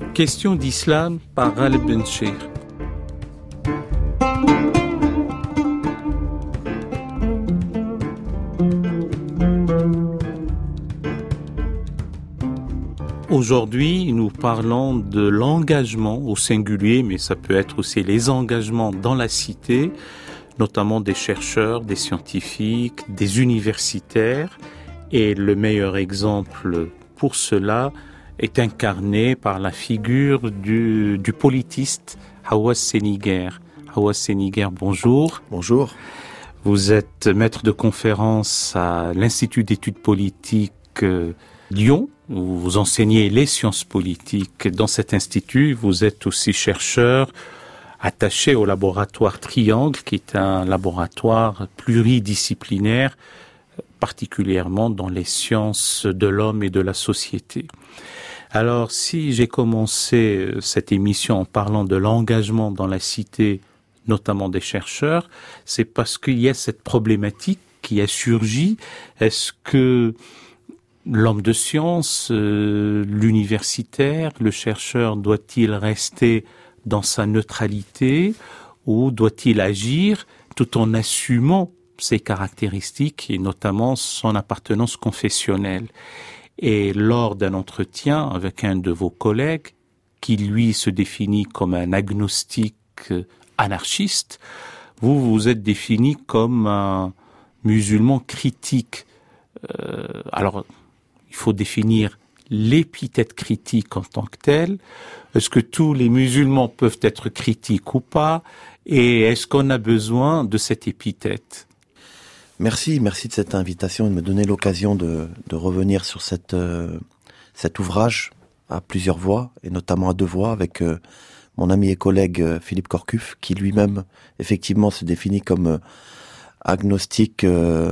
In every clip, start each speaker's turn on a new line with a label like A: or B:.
A: Question d'islam par Ghalib Benchir. Aujourd'hui, nous parlons de l'engagement au singulier, mais ça peut être aussi les engagements dans la cité, notamment des chercheurs, des scientifiques, des universitaires. Et le meilleur exemple pour cela est incarné par la figure du politiste Hawass Seniguer. Hawass Seniguer, bonjour.
B: Bonjour.
A: Vous êtes maître de conférence à l'Institut d'études politiques Lyon, où vous enseignez les sciences politiques. Dans cet institut, vous êtes aussi chercheur attaché au laboratoire Triangle, qui est un laboratoire pluridisciplinaire, particulièrement dans les sciences de l'homme et de la société. Alors, si j'ai commencé cette émission en parlant de l'engagement dans la cité, notamment des chercheurs, c'est parce qu'il y a cette problématique qui a surgi. Est-ce que l'homme de science, l'universitaire, le chercheur, doit-il rester dans sa neutralité ou doit-il agir tout en assumant ses caractéristiques et notamment son appartenance confessionnelle? Et lors d'un entretien avec un de vos collègues, qui lui se définit comme un agnostique anarchiste, vous vous êtes défini comme un musulman critique. Alors, il faut définir l'épithète critique en tant que telle. Est-ce que tous les musulmans peuvent être critiques ou pas? Et est-ce qu'on a besoin de cette épithète?
B: Merci de cette invitation et de me donner l'occasion de revenir sur cet ouvrage à plusieurs voix, et notamment à deux voix, avec mon ami et collègue Philippe Corcuff, qui lui-même, effectivement, se définit comme agnostique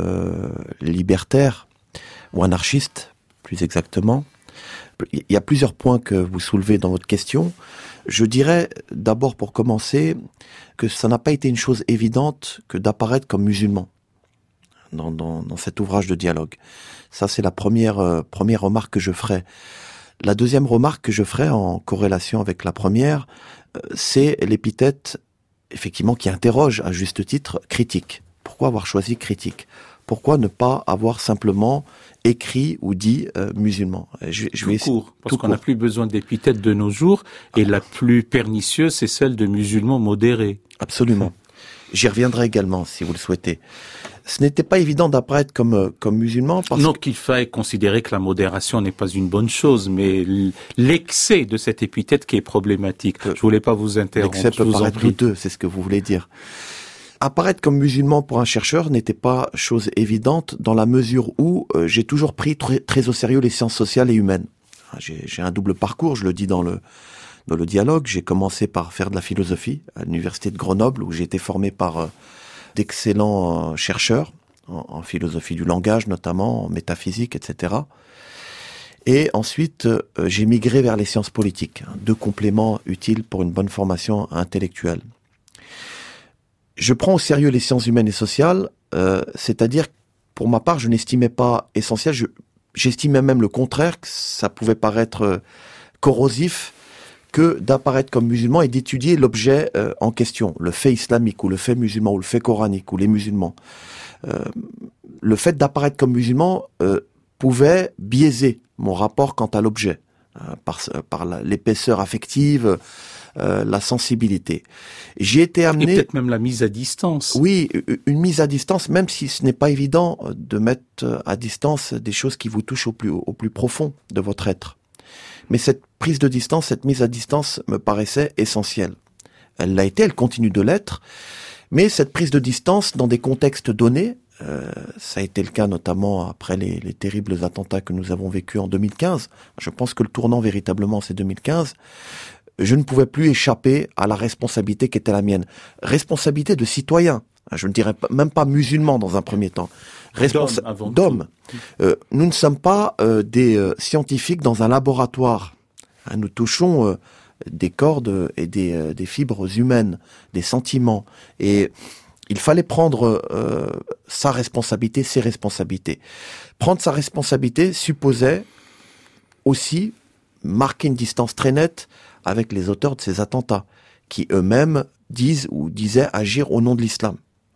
B: libertaire, ou anarchiste, plus exactement. Il y a plusieurs points que vous soulevez dans votre question. Je dirais, d'abord pour commencer, que ça n'a pas été une chose évidente que d'apparaître comme musulman dans cet ouvrage de dialogue. Ça, c'est la première remarque que je ferai. La deuxième remarque que je ferai en corrélation avec la première, c'est l'épithète, effectivement, qui interroge à juste titre, critique. Pourquoi avoir choisi critique? Pourquoi ne pas avoir simplement écrit ou dit musulman?
A: Parce qu'on n'a plus besoin d'épithètes de nos jours, et la plus pernicieuse, c'est celle de musulman modéré.
B: Absolument. J'y reviendrai également, si vous le souhaitez. Ce n'était pas évident d'apparaître comme musulman.
A: Non qu'il faille considérer que la modération n'est pas une bonne chose, mais l'excès de cette épithète qui est problématique. Je voulais pas vous interrompre.
B: L'excès peut paraître douteux, c'est ce que vous voulez dire. Apparaître comme musulman pour un chercheur n'était pas chose évidente dans la mesure où j'ai toujours pris très au sérieux les sciences sociales et humaines. J'ai un double parcours, je le dis dans le dialogue. J'ai commencé par faire de la philosophie à l'université de Grenoble, où j'ai été formé par d'excellents chercheurs en philosophie du langage notamment, en métaphysique, etc. Et ensuite, j'ai migré vers les sciences politiques, deux compléments utiles pour une bonne formation intellectuelle. Je prends au sérieux les sciences humaines et sociales, c'est-à-dire, pour ma part, je n'estimais pas essentiel, j'estimais même le contraire, que ça pouvait paraître corrosif, que d'apparaître comme musulman et d'étudier l'objet en question, le fait islamique ou le fait musulman ou le fait coranique ou les musulmans. Le fait d'apparaître comme musulman pouvait biaiser mon rapport quant à l'objet, par l'épaisseur affective, la sensibilité. J'ai été amené...
A: Et peut-être même la mise à distance.
B: Oui, une mise à distance, même si ce n'est pas évident de mettre à distance des choses qui vous touchent au plus profond de votre être. Mais cette prise de distance, cette mise à distance me paraissait essentielle. Elle l'a été, elle continue de l'être, mais cette prise de distance dans des contextes donnés, ça a été le cas notamment après les terribles attentats que nous avons vécus en 2015. Je pense que le tournant véritablement c'est 2015. Je ne pouvais plus échapper à la responsabilité qui était la mienne. Responsabilité de citoyen. Je ne dirais même pas musulman dans un premier temps. D'homme. Nous ne sommes pas des scientifiques dans un laboratoire. Nous touchons des cordes et des fibres humaines, des sentiments. Et il fallait prendre sa responsabilité, ses responsabilités. Prendre sa responsabilité supposait aussi marqué une distance très nette avec les auteurs de ces attentats, qui eux-mêmes disent ou disaient agir au nom de l'islam.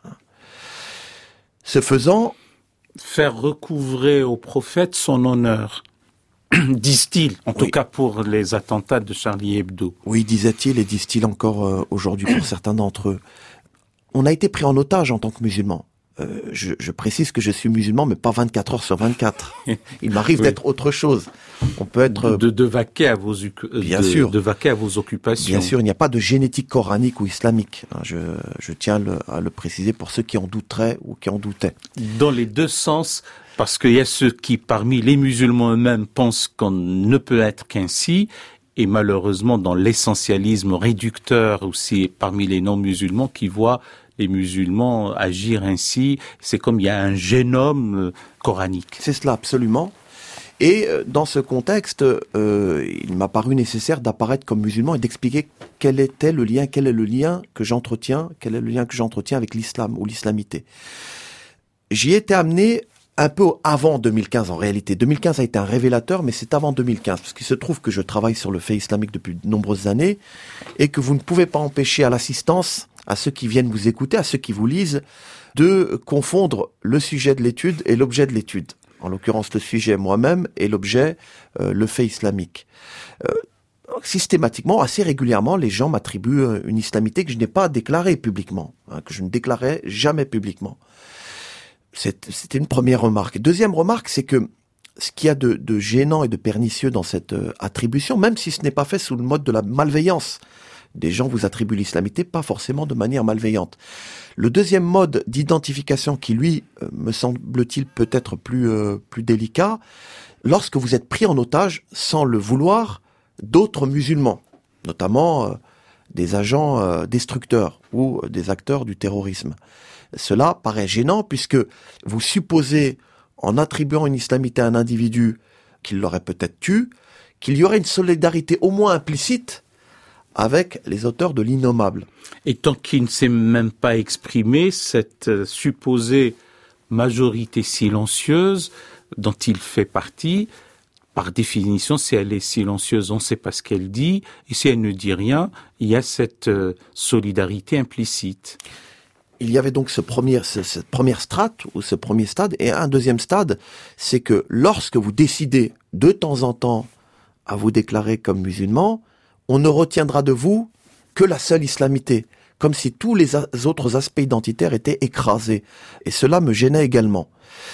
B: Ce faisant,
A: faire recouvrer au prophète son honneur, disent-ils, en tout cas pour les attentats de Charlie Hebdo.
B: Oui, disait-il et disent-ils encore aujourd'hui pour certains d'entre eux. On a été pris en otage en tant que musulmans. Je précise que je suis musulman, mais pas 24 heures sur 24. Il m'arrive d'être autre chose. On peut être
A: de vaquer à vos de vaquer à vos occupations.
B: Bien sûr, il n'y a pas de génétique coranique ou islamique. Je tiens à le préciser pour ceux qui en douteraient ou qui en doutaient.
A: Dans les deux sens, parce qu'il y a ceux qui, parmi les musulmans eux-mêmes, pensent qu'on ne peut être qu'ainsi, et malheureusement dans l'essentialisme réducteur aussi parmi les non-musulmans qui voient les musulmans agir ainsi. C'est comme il y a un génome coranique.
B: C'est cela, absolument. Et dans ce contexte, il m'a paru nécessaire d'apparaître comme musulman et d'expliquer quel est le lien que j'entretiens avec l'islam ou l'islamité. J'y ai été amené un peu avant 2015 en réalité. 2015 a été un révélateur, mais c'est avant 2015, parce qu'il se trouve que je travaille sur le fait islamique depuis de nombreuses années, et que vous ne pouvez pas empêcher à l'assistance, à ceux qui viennent vous écouter, à ceux qui vous lisent, de confondre le sujet de l'étude et l'objet de l'étude. En l'occurrence, le sujet moi-même et l'objet, le fait islamique. Systématiquement, assez régulièrement, les gens m'attribuent une islamité que je n'ai pas déclarée publiquement, que je ne déclarais jamais publiquement. C'était une première remarque. Deuxième remarque, c'est que ce qu'il y a de gênant et de pernicieux dans cette attribution, même si ce n'est pas fait sous le mode de la malveillance, des gens vous attribuent l'islamité, pas forcément de manière malveillante. Le deuxième mode d'identification qui, lui, me semble-t-il peut-être plus délicat, lorsque vous êtes pris en otage, sans le vouloir, d'autres musulmans, notamment des agents destructeurs ou des acteurs du terrorisme. Cela paraît gênant puisque vous supposez, en attribuant une islamité à un individu qu'il l'aurait peut-être tué, qu'il y aurait une solidarité au moins implicite avec les auteurs de l'innommable.
A: Et tant qu'il ne s'est même pas exprimé, cette supposée majorité silencieuse dont il fait partie, par définition, si elle est silencieuse, on ne sait pas ce qu'elle dit, et si elle ne dit rien, il y a cette solidarité implicite.
B: Il y avait donc cette première strate, ou ce premier stade, et un deuxième stade, c'est que lorsque vous décidez de temps en temps à vous déclarer comme musulman, on ne retiendra de vous que la seule islamité, comme si tous les autres aspects identitaires étaient écrasés. Et cela me gênait également.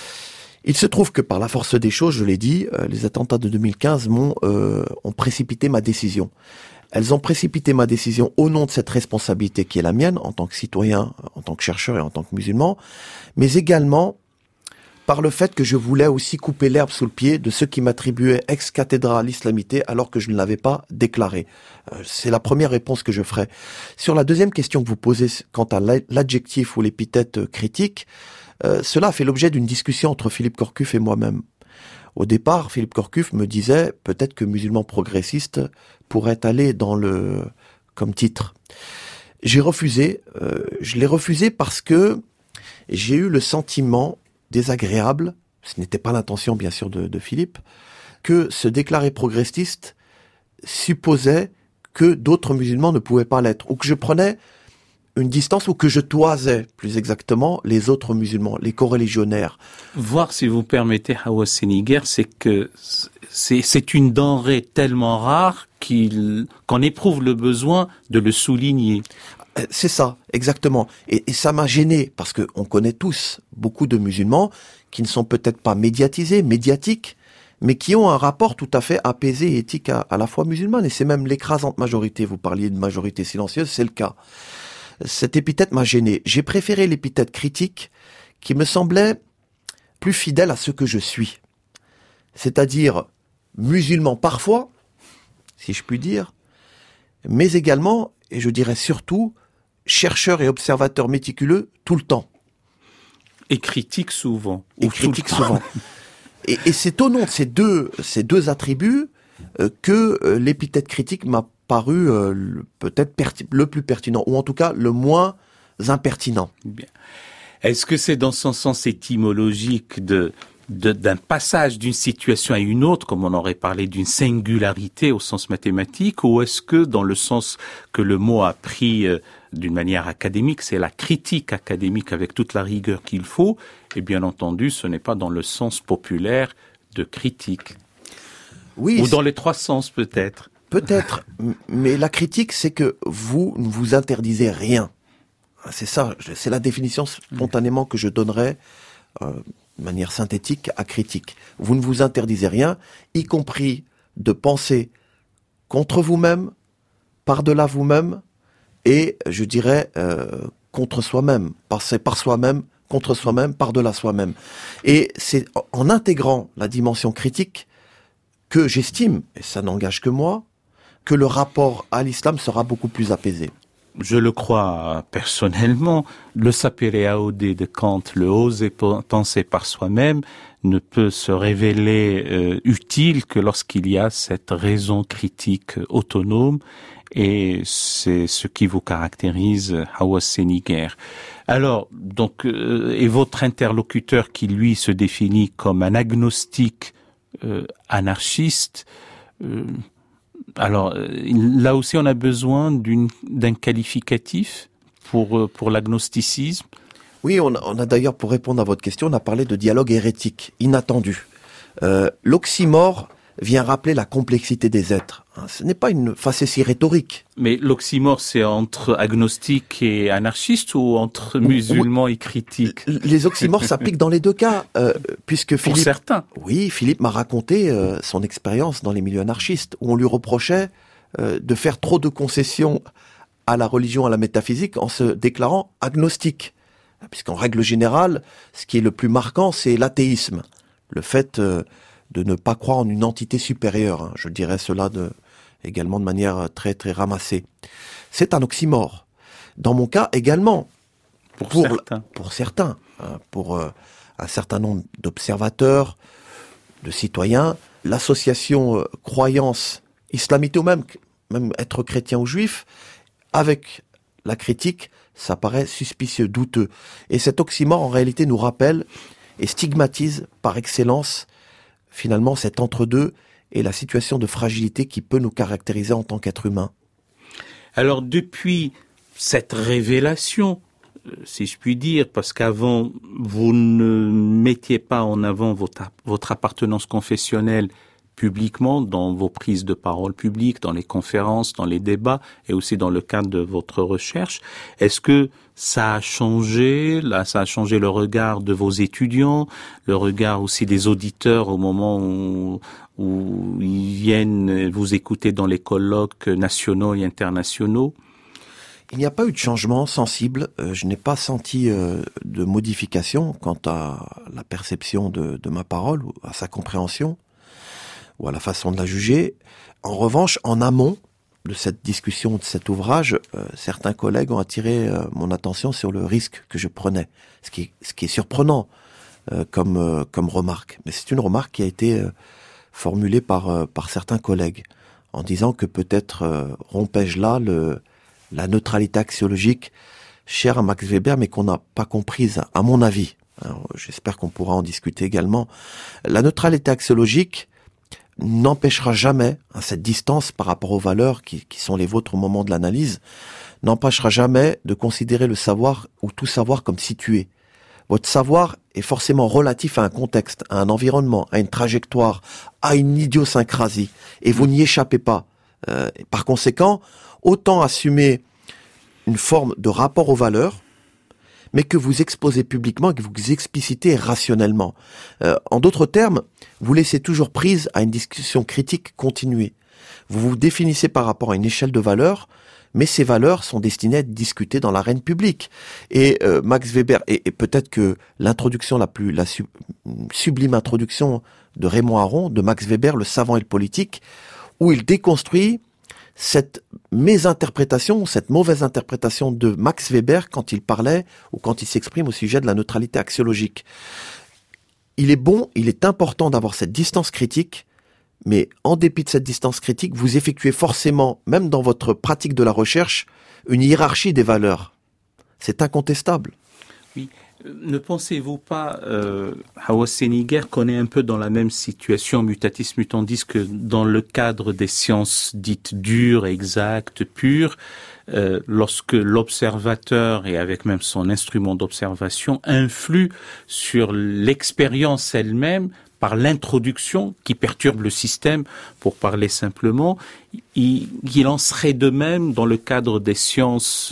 B: Il se trouve que par la force des choses, je l'ai dit, les attentats de 2015 ont précipité ma décision. Elles ont précipité ma décision au nom de cette responsabilité qui est la mienne en tant que citoyen, en tant que chercheur et en tant que musulman, mais également par le fait que je voulais aussi couper l'herbe sous le pied de ceux qui m'attribuaient ex cathedra l'islamité alors que je ne l'avais pas déclaré. C'est la première réponse que je ferai. Sur la deuxième question que vous posez quant à l'adjectif ou l'épithète critique, cela a fait l'objet d'une discussion entre Philippe Corcuff et moi-même. Au départ, Philippe Corcuff me disait peut-être que musulman progressiste pourrait aller comme titre. J'ai refusé. Je l'ai refusé parce que j'ai eu le sentiment désagréable, ce n'était pas l'intention bien sûr de Philippe, que se déclarer progressiste supposait que d'autres musulmans ne pouvaient pas l'être, ou que je prenais une distance, ou que je toisais, plus exactement, les autres musulmans, les coreligionnaires.
A: Voir, si vous permettez, Hawa Seniguer, c'est que c'est une denrée tellement rare qu'on éprouve le besoin de le souligner.
B: C'est ça, exactement. Et ça m'a gêné, parce que on connaît tous beaucoup de musulmans qui ne sont peut-être pas médiatiques, mais qui ont un rapport tout à fait apaisé et éthique à la foi musulmane. Et c'est même l'écrasante majorité. Vous parliez de majorité silencieuse, c'est le cas. Cette épithète m'a gêné. J'ai préféré l'épithète critique qui me semblait plus fidèle à ce que je suis. C'est-à-dire musulman parfois, si je puis dire, mais également, et je dirais surtout, chercheur et observateur méticuleux tout le temps.
A: Et critique souvent.
B: Et critique souvent. Et c'est au nom de ces deux attributs que l'épithète critique m'a paru peut-être le plus pertinent, ou en tout cas le moins impertinent.
A: Bien. Est-ce que c'est dans son sens étymologique de d'un passage d'une situation à une autre, comme on aurait parlé d'une singularité au sens mathématique, ou est-ce que dans le sens que le mot a pris d'une manière académique, c'est la critique académique avec toute la rigueur qu'il faut, et bien entendu, ce n'est pas dans le sens populaire de critique.
B: Oui,
A: ou dans les trois sens peut-être.
B: Peut-être, mais la critique, c'est que vous ne vous interdisez rien. C'est ça, c'est la définition spontanément que je donnerais de manière synthétique à critique. Vous ne vous interdisez rien, y compris de penser contre vous-même, par-delà vous-même, et je dirais contre soi-même, penser par soi-même, contre soi-même, par-delà soi-même. Et c'est en intégrant la dimension critique que j'estime, et ça n'engage que moi, que le rapport à l'islam sera beaucoup plus apaisé.
A: Je le crois personnellement. Le sapere aude de Kant, le oser penser par soi-même, ne peut se révéler utile que lorsqu'il y a cette raison critique autonome, et c'est ce qui vous caractérise, Hawass Senninger. Alors, donc, et votre interlocuteur qui lui se définit comme un agnostique anarchiste, alors là aussi on a besoin d'un qualificatif pour l'agnosticisme.
B: Oui, on a d'ailleurs, pour répondre à votre question, on a parlé de dialogue hérétique, inattendu. L'oxymore vient rappeler la complexité des êtres. Ce n'est pas une facétie rhétorique.
A: Mais l'oxymore, c'est entre agnostique et anarchiste ou entre musulmans et critiques?
B: Les oxymores s'appliquent dans les deux cas, puisque Philippe...
A: Pour certains.
B: Oui, Philippe m'a raconté son expérience dans les milieux anarchistes, où on lui reprochait de faire trop de concessions à la religion, à la métaphysique, en se déclarant agnostique. Puisqu'en règle générale, ce qui est le plus marquant, c'est l'athéisme. Le fait de ne pas croire en une entité supérieure. Je dirais cela également de manière très très ramassée. C'est un oxymore. Dans mon cas également. Pour certains. Pour un certain nombre d'observateurs, de citoyens, l'association croyance islamique ou même être chrétien ou juif, avec la critique, ça paraît suspicieux, douteux. Et cet oxymore, en réalité, nous rappelle et stigmatise par excellence, finalement, cet entre-deux et la situation de fragilité qui peut nous caractériser en tant qu'être humain.
A: Alors, depuis cette révélation, si je puis dire, parce qu'avant, vous ne mettiez pas en avant votre appartenance confessionnelle publiquement, dans vos prises de parole publiques, dans les conférences, dans les débats, et aussi dans le cadre de votre recherche. Est-ce que ça a changé, là, ça a changé le regard de vos étudiants, le regard aussi des auditeurs au moment où ils viennent vous écouter dans les colloques nationaux et internationaux?
B: Il n'y a pas eu de changement sensible. Je n'ai pas senti de modification quant à la perception de ma parole ou à sa compréhension ou à la façon de la juger. En revanche, en amont de cette discussion, de cet ouvrage, certains collègues ont attiré mon attention sur le risque que je prenais, ce qui est surprenant comme remarque. Mais c'est une remarque qui a été formulée par certains collègues, en disant que peut-être rompais-je là la neutralité axiologique chère à Max Weber, mais qu'on n'a pas comprise, à mon avis. Alors, j'espère qu'on pourra en discuter également. La neutralité axiologique n'empêchera jamais, cette distance par rapport aux valeurs qui sont les vôtres au moment de l'analyse, n'empêchera jamais de considérer le savoir ou tout savoir comme situé. Votre savoir est forcément relatif à un contexte, à un environnement, à une trajectoire, à une idiosyncrasie, et vous n'y échappez pas. Par conséquent, autant assumer une forme de rapport aux valeurs, mais que vous exposez publiquement et que vous explicitez rationnellement. En d'autres termes, vous laissez toujours prise à une discussion critique continuée. Vous vous définissez par rapport à une échelle de valeurs, mais ces valeurs sont destinées à être discutées dans l'arène publique. Et Max Weber, et peut-être que l'introduction la sublime introduction de Raymond Aron, de Max Weber, le savant et le politique, où il déconstruit cette mésinterprétation, cette mauvaise interprétation de Max Weber quand il parlait ou quand il s'exprime au sujet de la neutralité axiologique. Il est important d'avoir cette distance critique, mais en dépit de cette distance critique, vous effectuez forcément, même dans votre pratique de la recherche, une hiérarchie des valeurs. C'est incontestable.
A: Oui. Ne pensez-vous pas, Hawa Seniger connaît un peu dans la même situation, mutatis mutandis, que dans le cadre des sciences dites dures, exactes, pures, lorsque l'observateur, et avec même son instrument d'observation, influe sur l'expérience elle-même par l'introduction qui perturbe le système, pour parler simplement, il en serait de même dans le cadre des sciences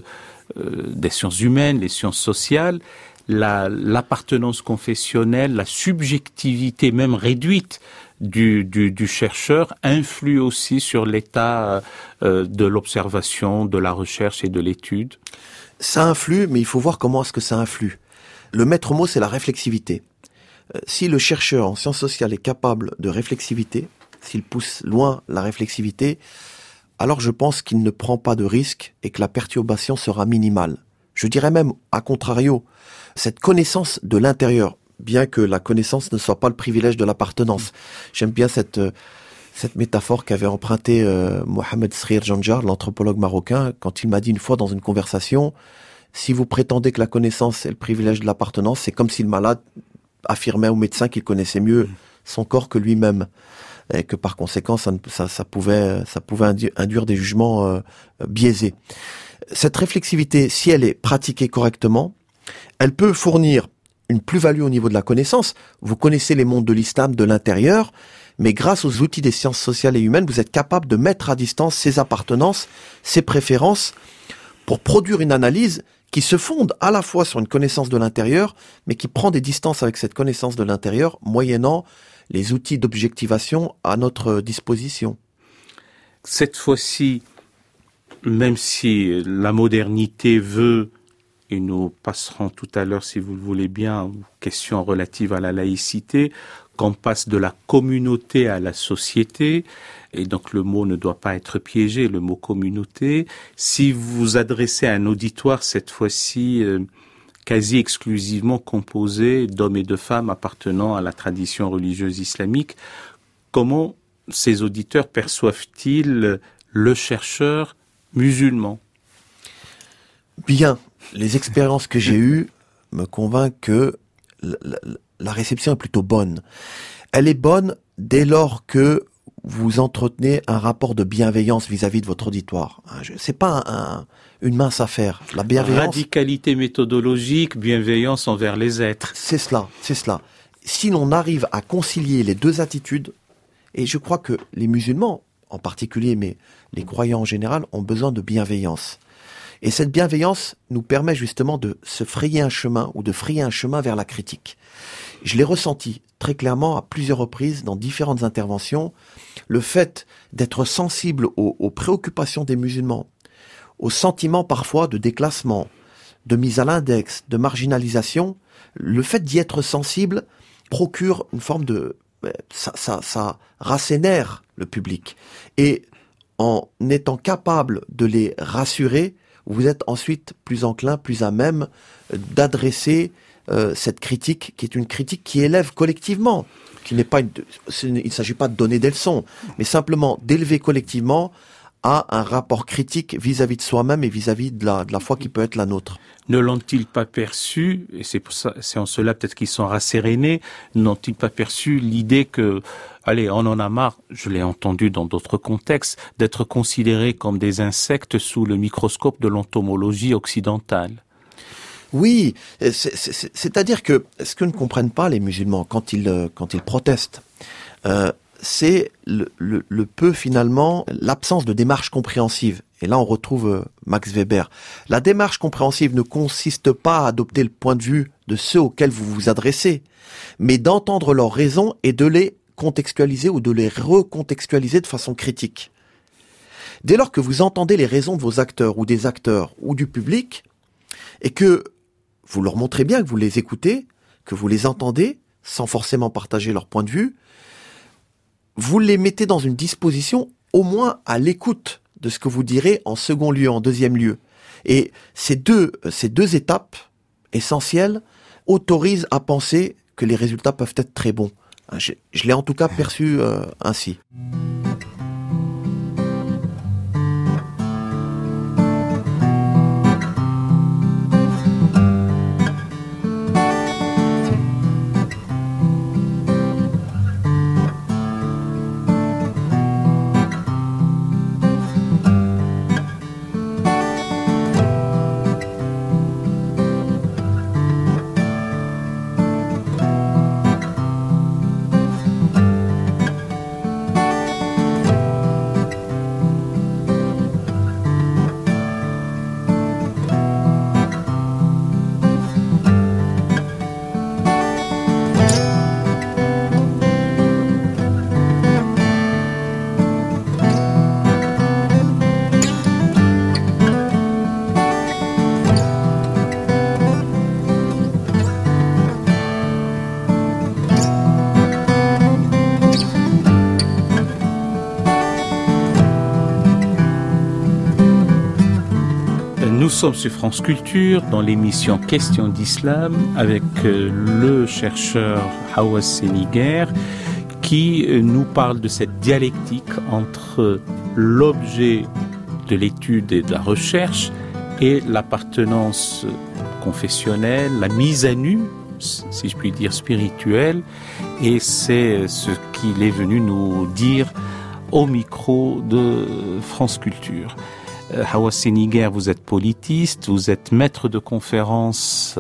A: humaines, les sciences sociales, l'appartenance confessionnelle, la subjectivité même réduite du chercheur influe aussi sur l'état de l'observation, de la recherche et de l'étude.
B: Ça influe, mais il faut voir comment est-ce que ça influe. Le maître mot, c'est la réflexivité. Si le chercheur en sciences sociales est capable de réflexivité, s'il pousse loin la réflexivité, alors je pense qu'il ne prend pas de risque et que la perturbation sera minimale. Je dirais même, à contrario, cette connaissance de l'intérieur, bien que la connaissance ne soit pas le privilège de l'appartenance. J'aime bien cette métaphore qu'avait empruntée Mohamed Srir Janjar, l'anthropologue marocain, quand il m'a dit une fois dans une conversation, si vous prétendez que la connaissance est le privilège de l'appartenance, c'est comme si le malade affirmait au médecin qu'il connaissait mieux son corps que lui-même, et que par conséquent ça pouvait induire des jugements biaisés. Cette réflexivité, si elle est pratiquée correctement, elle peut fournir une plus-value au niveau de la connaissance. Vous connaissez les mondes de l'islam de l'intérieur, mais grâce aux outils des sciences sociales et humaines, vous êtes capable de mettre à distance ses appartenances, ses préférences, pour produire une analyse qui se fonde à la fois sur une connaissance de l'intérieur, mais qui prend des distances avec cette connaissance de l'intérieur, moyennant les outils d'objectivation à notre disposition.
A: Cette fois-ci, même si la modernité veut, et nous passerons tout à l'heure, si vous le voulez bien, aux questions relatives à la laïcité, qu'on passe de la communauté à la société, et donc le mot ne doit pas être piégé, le mot communauté. Si vous vous adressez à un auditoire, cette fois-ci quasi exclusivement composé d'hommes et de femmes appartenant à la tradition religieuse islamique, comment ces auditeurs perçoivent-ils le chercheur musulman?
B: Bien, les expériences que j'ai eues me convainquent que la réception est plutôt bonne. Elle est bonne dès lors que vous entretenez un rapport de bienveillance vis-à-vis de votre auditoire. C'est pas une mince affaire. La bienveillance.
A: Radicalité méthodologique, bienveillance envers les êtres.
B: C'est cela. Si l'on arrive à concilier les deux attitudes, et je crois que les musulmans en particulier, mais les croyants en général, ont besoin de bienveillance. Et cette bienveillance nous permet justement de se frayer un chemin ou de frayer un chemin vers la critique. Je l'ai ressenti très clairement à plusieurs reprises dans différentes interventions. Le fait d'être sensible aux préoccupations des musulmans, aux sentiments parfois de déclassement, de mise à l'index, de marginalisation, le fait d'y être sensible procure une forme de... Ça rassénère le public. Et en étant capable de les rassurer, vous êtes ensuite plus enclin, plus à même d'adresser cette critique, qui est une critique qui élève collectivement, qui n'est pas il ne s'agit pas de donner des leçons, mais simplement d'élever collectivement à un rapport critique vis-à-vis de soi-même et vis-à-vis de la foi qui peut être la nôtre.
A: Ne l'ont-ils pas perçu, et c'est en cela peut-être qu'ils sont rassérénés, n'ont-ils pas perçu l'idée que, allez, on en a marre, je l'ai entendu dans d'autres contextes, d'être considérés comme des insectes sous le microscope de l'entomologie occidentale?
B: Oui, c'est-à-dire que ce que ne comprennent pas les musulmans quand ils protestent, c'est le peu finalement, l'absence de démarche compréhensive. Et là on retrouve Max Weber. La démarche compréhensive ne consiste pas à adopter le point de vue de ceux auxquels vous vous adressez, mais d'entendre leurs raisons et de les contextualiser ou de les recontextualiser de façon critique. Dès lors que vous entendez les raisons de vos acteurs ou des acteurs ou du public, et que vous leur montrez bien que vous les écoutez, que vous les entendez, sans forcément partager leur point de vue, vous les mettez dans une disposition au moins à l'écoute de ce que vous direz en second lieu, en deuxième lieu. Et ces deux étapes essentielles autorisent à penser que les résultats peuvent être très bons. Je l'ai en tout cas perçu ainsi.
A: sommes sur France Culture dans l'émission Questions d'Islam avec le chercheur Hawass Seniguer qui nous parle de cette dialectique entre l'objet de l'étude et de la recherche et l'appartenance confessionnelle, la mise à nu, si je puis dire, spirituelle, et c'est ce qu'il est venu nous dire au micro de France Culture. Hawass Seniguer, vous êtes politiste, vous êtes maître de conférences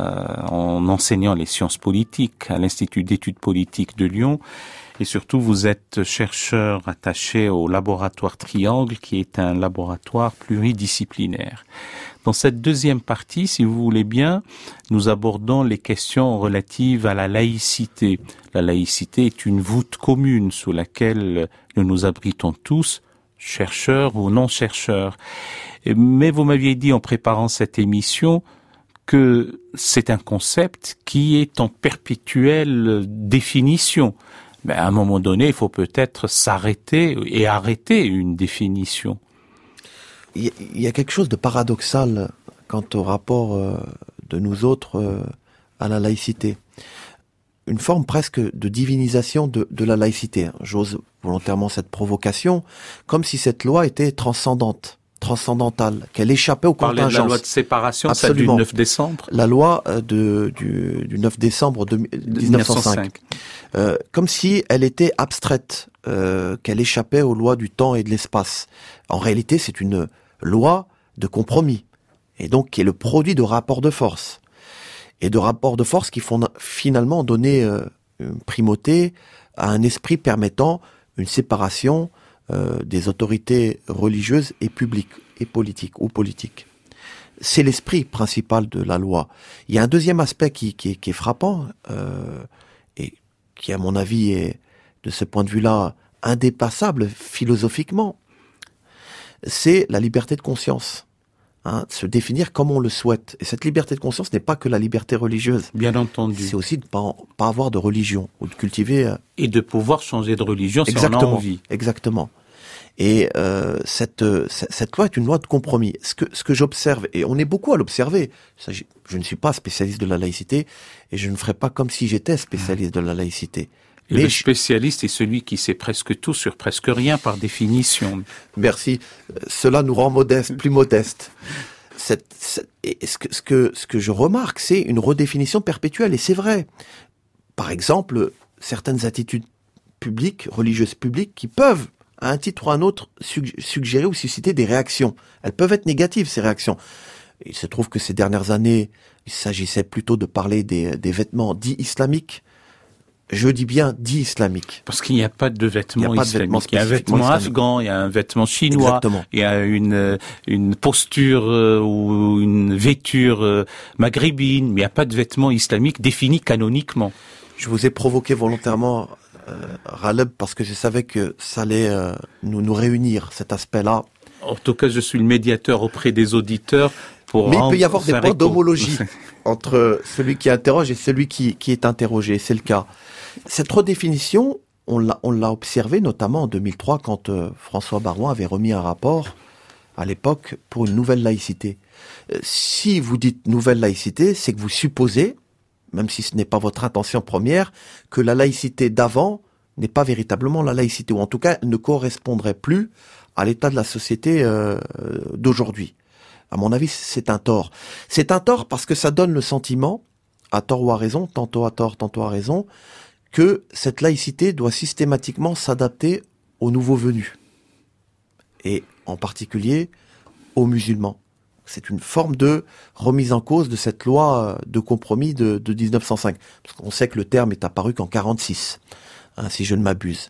A: en enseignant les sciences politiques à l'Institut d'études politiques de Lyon, et surtout vous êtes chercheur attaché au laboratoire Triangle, qui est un laboratoire pluridisciplinaire. Dans cette deuxième partie, si vous voulez bien, nous abordons les questions relatives à la laïcité. La laïcité est une voûte commune sous laquelle nous nous abritons tous, chercheurs ou non-chercheurs. Mais vous m'aviez dit en préparant cette émission que c'est un concept qui est en perpétuelle définition. Mais à un moment donné, il faut peut-être s'arrêter et arrêter une définition.
B: Il y a quelque chose de paradoxal quant au rapport de nous autres à la laïcité. Une forme presque de divinisation de la laïcité. J'ose volontairement cette provocation, comme si cette loi était transcendantale, qu'elle échappait aux contingences.
A: Parler de la loi de séparation, celle du 9 décembre.
B: La loi du 9 décembre 1905. Comme si elle était abstraite, qu'elle échappait aux lois du temps et de l'espace. En réalité, c'est une loi de compromis, et donc qui est le produit de rapports de force. Et de rapports de force qui font finalement donner une primauté à un esprit permettant une séparation des autorités religieuses et publiques et politiques. C'est l'esprit principal de la loi. Il y a un deuxième aspect qui est frappant et qui, à mon avis, est de ce point de vue-là indépassable philosophiquement. C'est la liberté de conscience. Se définir comme on le souhaite. Et cette liberté de conscience n'est pas que la liberté religieuse.
A: Bien entendu.
B: C'est aussi de pas avoir de religion, ou de cultiver...
A: Et de pouvoir changer de religion si on a envie.
B: Exactement. Et cette loi est une loi de compromis. Ce que j'observe, et on est beaucoup à l'observer, je ne suis pas spécialiste de la laïcité, et je ne ferai pas comme si j'étais spécialiste de la laïcité.
A: Et le spécialiste est celui qui sait presque tout sur presque rien par définition.
B: Merci. Cela nous rend plus modestes. Ce que je remarque, c'est une redéfinition perpétuelle, et c'est vrai. Par exemple, certaines attitudes publiques, religieuses publiques, qui peuvent, à un titre ou à un autre, suggérer ou susciter des réactions. Elles peuvent être négatives, ces réactions. Il se trouve que ces dernières années, il s'agissait plutôt de parler des vêtements dits islamiques. Je dis bien dit islamique.
A: Parce qu'il n'y a pas de vêtements islamiques. Il y a un vêtement afghan, il y a un vêtement chinois, exactement. Il y a une posture ou une vêture maghrébine, mais il n'y a pas de vêtements islamiques définis canoniquement.
B: Je vous ai provoqué volontairement, Raleb, parce que je savais que ça allait nous réunir, cet aspect-là.
A: En tout cas, je suis le médiateur auprès des auditeurs.
B: Mais il peut y avoir des points d'homologie entre celui qui interroge et celui qui est interrogé, c'est le cas. Cette redéfinition, on l'a observé notamment en 2003 quand François Baroin avait remis un rapport à l'époque pour une nouvelle laïcité. Si vous dites nouvelle laïcité, c'est que vous supposez, même si ce n'est pas votre intention première, que la laïcité d'avant n'est pas véritablement la laïcité, ou en tout cas ne correspondrait plus à l'état de la société d'aujourd'hui. À mon avis, c'est un tort. C'est un tort parce que ça donne le sentiment, à tort ou à raison, tantôt à tort, tantôt à raison, que cette laïcité doit systématiquement s'adapter aux nouveaux venus. Et en particulier aux musulmans. C'est une forme de remise en cause de cette loi de compromis de 1905. Parce qu'on sait que le terme est apparu qu'en 1946, si je ne m'abuse.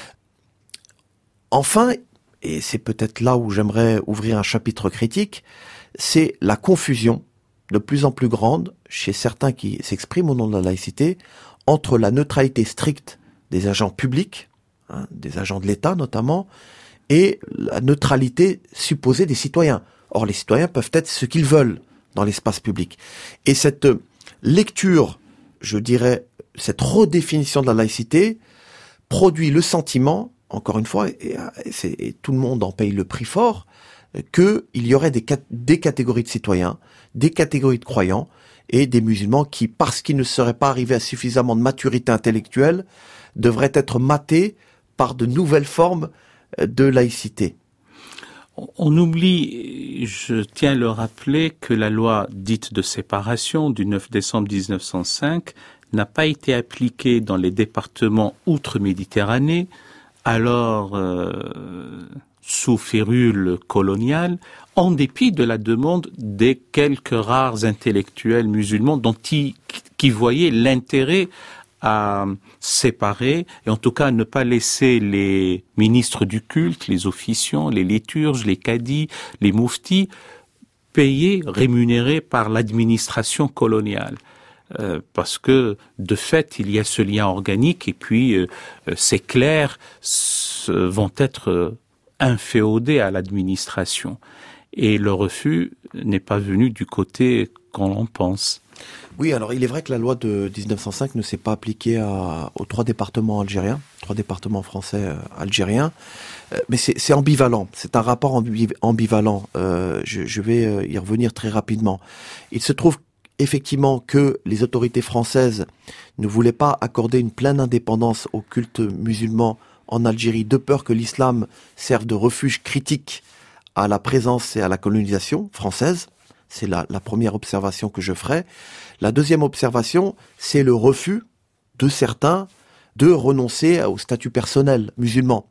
B: Enfin, et c'est peut-être là où j'aimerais ouvrir un chapitre critique, c'est la confusion de plus en plus grande chez certains qui s'expriment au nom de la laïcité entre la neutralité stricte des agents publics, des agents de l'État notamment, et la neutralité supposée des citoyens. Or, les citoyens peuvent être ce qu'ils veulent dans l'espace public. Et cette lecture, je dirais, cette redéfinition de la laïcité produit le sentiment, encore une fois, et tout le monde en paye le prix fort, qu'il y aurait des catégories de citoyens, des catégories de croyants et des musulmans qui, parce qu'ils ne seraient pas arrivés à suffisamment de maturité intellectuelle, devraient être matés par de nouvelles formes de laïcité.
A: On oublie, je tiens à le rappeler, que la loi dite de séparation du 9 décembre 1905 n'a pas été appliquée dans les départements outre-Méditerranée, alors sous férule coloniale, en dépit de la demande des quelques rares intellectuels musulmans qui voyaient l'intérêt à séparer, et en tout cas à ne pas laisser les ministres du culte, les officiants, les liturges, les cadis, les mouftis, payés, rémunérés par l'administration coloniale. Parce que, de fait, il y a ce lien organique, et puis ces clercs vont être inféodés à l'administration. Et le refus n'est pas venu du côté qu'on en pense.
B: Oui, alors il est vrai que la loi de 1905 ne s'est pas appliquée aux 3 départements algériens, 3 départements français algériens, mais c'est ambivalent, c'est un rapport ambivalent. Je vais y revenir très rapidement. Il se trouve effectivement que les autorités françaises ne voulaient pas accorder une pleine indépendance au culte musulman en Algérie, de peur que l'islam serve de refuge critique à la présence et à la colonisation française. C'est la première observation que je ferai. La deuxième observation, c'est le refus de certains de renoncer au statut personnel musulman.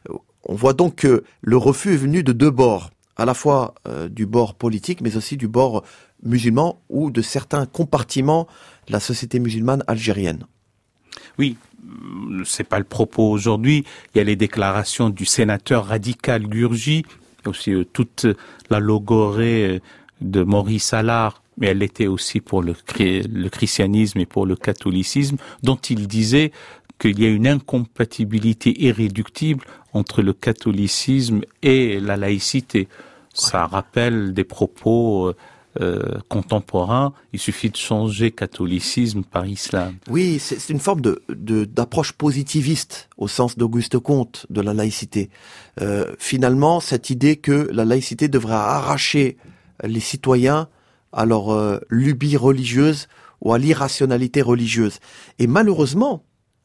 B: On voit donc que le refus est venu de 2 bords, à la fois du bord politique, mais aussi du bord musulman ou de certains compartiments de la société musulmane algérienne.
A: Oui, c'est pas le propos aujourd'hui. Il y a les déclarations du sénateur radical Gurgi, aussi toute la logorée de Maurice Allard, mais elle l'était aussi pour le christianisme et pour le catholicisme, dont il disait qu'il y a une incompatibilité irréductible entre le catholicisme et la laïcité. Ça rappelle des propos contemporains. Il suffit de changer catholicisme par islam.
B: Oui, c'est une forme d'approche positiviste au sens d'Auguste Comte de la laïcité. Finalement, cette idée que la laïcité devrait arracher les citoyens à leur lubie religieuse ou à l'irrationalité religieuse. Et malheureusement,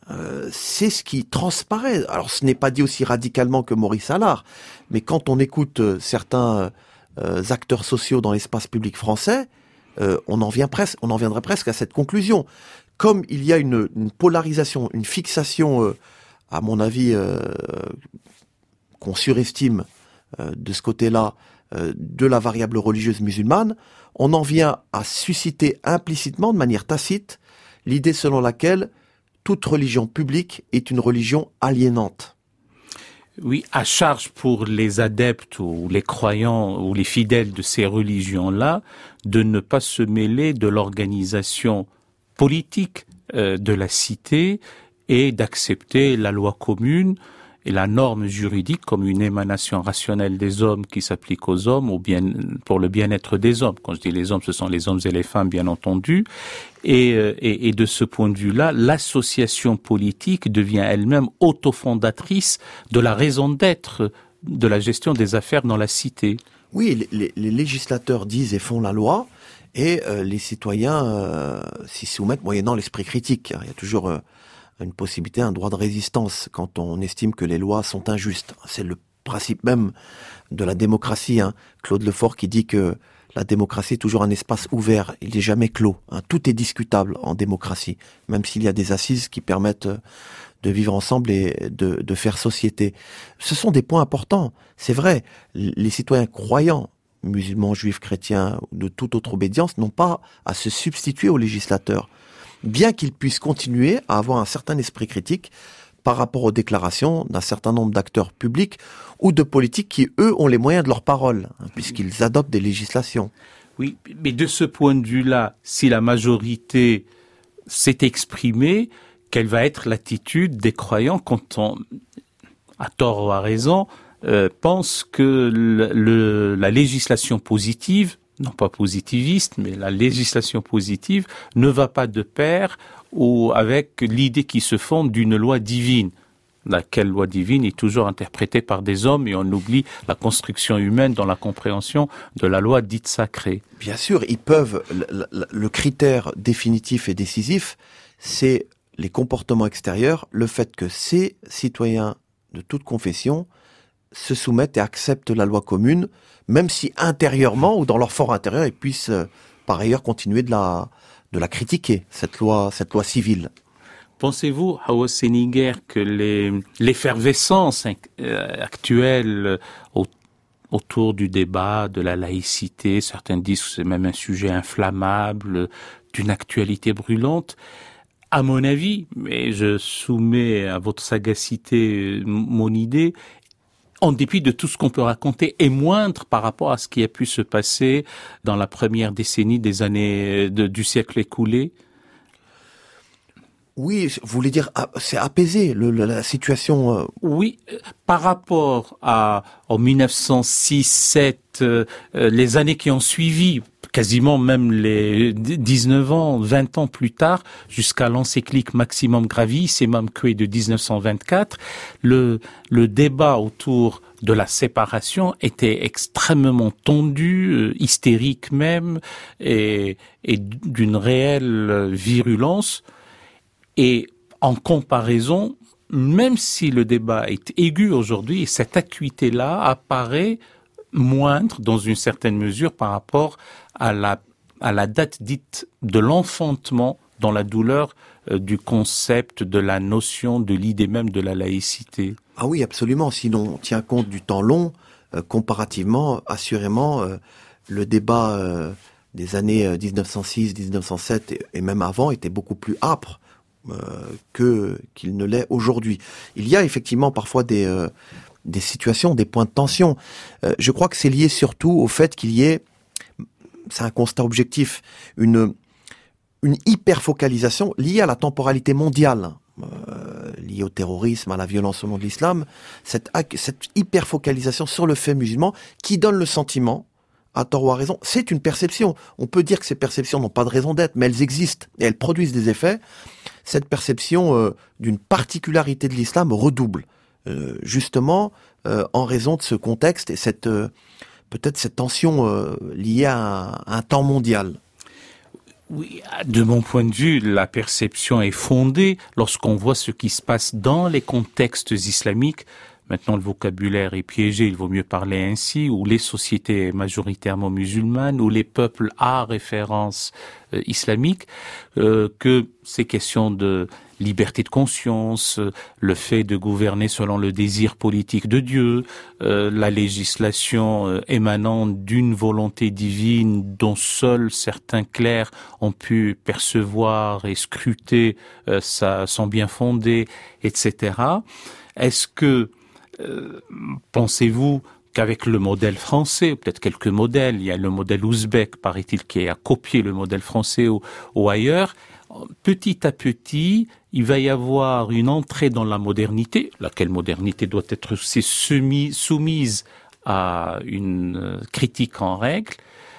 B: c'est ce qui transparaît. Alors ce n'est pas dit aussi radicalement que Maurice Allard, mais quand on écoute certains acteurs sociaux dans l'espace public français, on en viendrait presque à cette conclusion. Comme il y a une polarisation, une fixation, à mon avis, qu'on surestime de ce côté-là, de la variable religieuse musulmane, on en vient à susciter implicitement, de manière tacite, l'idée selon laquelle toute religion publique est une religion aliénante.
A: Oui, à charge pour les adeptes ou les croyants ou les fidèles de ces religions-là de ne pas se mêler de l'organisation politique de la cité et d'accepter la loi commune et la norme juridique comme une émanation rationnelle des hommes qui s'applique aux hommes pour le bien-être des hommes. Quand je dis les hommes, ce sont les hommes et les femmes, bien entendu. Et de ce point de vue-là, l'association politique devient elle-même autofondatrice de la raison d'être de la gestion des affaires dans la cité.
B: Oui, les législateurs disent et font la loi, et les citoyens s'y soumettent moyennant l'esprit critique. Il y a toujours une possibilité, un droit de résistance quand on estime que les lois sont injustes. C'est le principe même de la démocratie. Claude Lefort qui dit que la démocratie est toujours un espace ouvert, il n'est jamais clos. Tout est discutable en démocratie, même s'il y a des assises qui permettent de vivre ensemble et de faire société. Ce sont des points importants. C'est vrai, les citoyens croyants, musulmans, juifs, chrétiens, ou de toute autre obédience, n'ont pas à se substituer aux législateurs, bien qu'ils puissent continuer à avoir un certain esprit critique par rapport aux déclarations d'un certain nombre d'acteurs publics ou de politiques qui, eux, ont les moyens de leur parole, puisqu'ils adoptent des législations.
A: Oui, mais de ce point de vue-là, si la majorité s'est exprimée, quelle va être l'attitude des croyants quand on, à tort ou à raison, pense que la législation positive, non pas positiviste, mais la législation positive ne va pas de pair ou avec l'idée qui se fonde d'une loi divine. laquelle loi divine est toujours interprétée par des hommes et on oublie la construction humaine dans la compréhension de la loi dite sacrée.
B: Bien sûr, ils peuvent, le critère définitif et décisif, c'est les comportements extérieurs, le fait que ces citoyens de toute confession se soumettent et acceptent la loi commune, même si intérieurement ou dans leur fort intérieur, ils puissent par ailleurs continuer de la critiquer, cette loi civile.
A: Pensez-vous, Hawa Seniger, que l'effervescence actuelle autour du débat de la laïcité, certains disent que c'est même un sujet inflammable, d'une actualité brûlante, à mon avis, mais je soumets à votre sagacité mon idée, en dépit de tout ce qu'on peut raconter, est moindre par rapport à ce qui a pu se passer dans la première décennie des années du siècle écoulé.
B: Oui, vous voulez dire, c'est apaisé, la situation.
A: Oui, par rapport en 1906-7, les années qui ont suivi, quasiment même les 19 ans, 20 ans plus tard, jusqu'à l'encyclique Maximum Gravis et Mamque de 1924, le débat autour de la séparation était extrêmement tendu, hystérique même, et d'une réelle virulence. Et en comparaison, même si le débat est aigu aujourd'hui, cette acuité-là apparaît moindre dans une certaine mesure par rapport à la date dite de l'enfantement dans la douleur du concept, de la notion, de l'idée même de la laïcité.
B: Ah oui, absolument. Sinon, on tient compte du temps long, comparativement, assurément, le débat des années 1906, 1907 et même avant était beaucoup plus âpre qu'il ne l'est aujourd'hui. Il y a effectivement parfois des situations, des points de tension. Je crois que c'est lié surtout au fait qu'il y ait, c'est un constat objectif, une hyper-focalisation liée à la temporalité mondiale, liée au terrorisme, à la violence au nom de l'islam, cette hyper-focalisation sur le fait musulman qui donne le sentiment, à tort ou à raison, c'est une perception. On peut dire que ces perceptions n'ont pas de raison d'être, mais elles existent et elles produisent des effets. Cette perception d'une particularité de l'islam redouble, justement en raison de ce contexte et peut-être cette tension liée à un temps mondial.
A: Oui, de mon point de vue, la perception est fondée lorsqu'on voit ce qui se passe dans les contextes islamiques. Maintenant, le vocabulaire est piégé, il vaut mieux parler ainsi, où les sociétés majoritairement musulmanes, où les peuples à référence islamique, que ces questions de liberté de conscience, le fait de gouverner selon le désir politique de Dieu, la législation émanant d'une volonté divine dont seuls certains clercs ont pu percevoir et scruter son bien fondé, etc. Est-ce que pensez-vous qu'avec le modèle français, peut-être quelques modèles, il y a le modèle ouzbek, paraît-il, qui a copié le modèle français ou ailleurs, petit à petit, il va y avoir une entrée dans la modernité, laquelle modernité doit être aussi soumise à une critique en règle,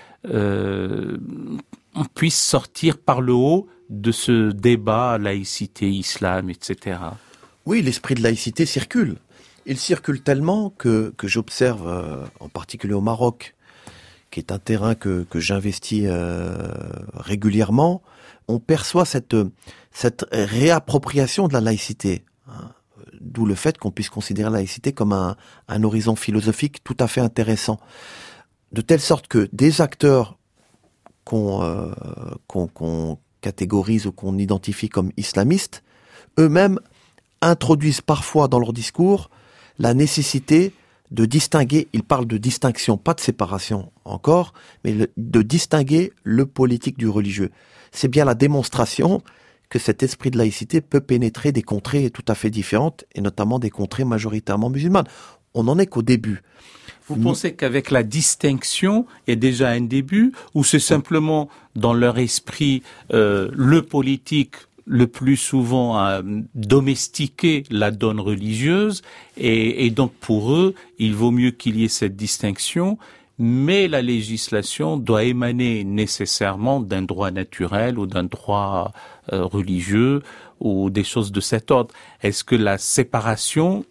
A: on puisse sortir par le haut de ce débat laïcité, islam, etc.
B: Oui, l'esprit de laïcité circule. Il circule tellement que j'observe, en particulier au Maroc, qui est un terrain que j'investis régulièrement, on perçoit cette réappropriation de la laïcité. D'où le fait qu'on puisse considérer la laïcité comme un horizon philosophique tout à fait intéressant. De telle sorte que des acteurs qu'on catégorise ou qu'on identifie comme islamistes, eux-mêmes introduisent parfois dans leur discours la nécessité de distinguer, ils parlent de distinction, pas de séparation encore, mais de distinguer le politique du religieux. C'est bien la démonstration que cet esprit de laïcité peut pénétrer des contrées tout à fait différentes, et notamment des contrées majoritairement musulmanes. On n'en est qu'au début.
A: Vous pensez qu'avec la distinction est déjà un début, ou c'est simplement dans leur esprit le politique le plus souvent à domestiquer la donne religieuse et donc pour eux, il vaut mieux qu'il y ait cette distinction mais la législation doit émaner nécessairement d'un droit naturel ou d'un droit religieux ou des choses de cet ordre. Est-ce que la séparation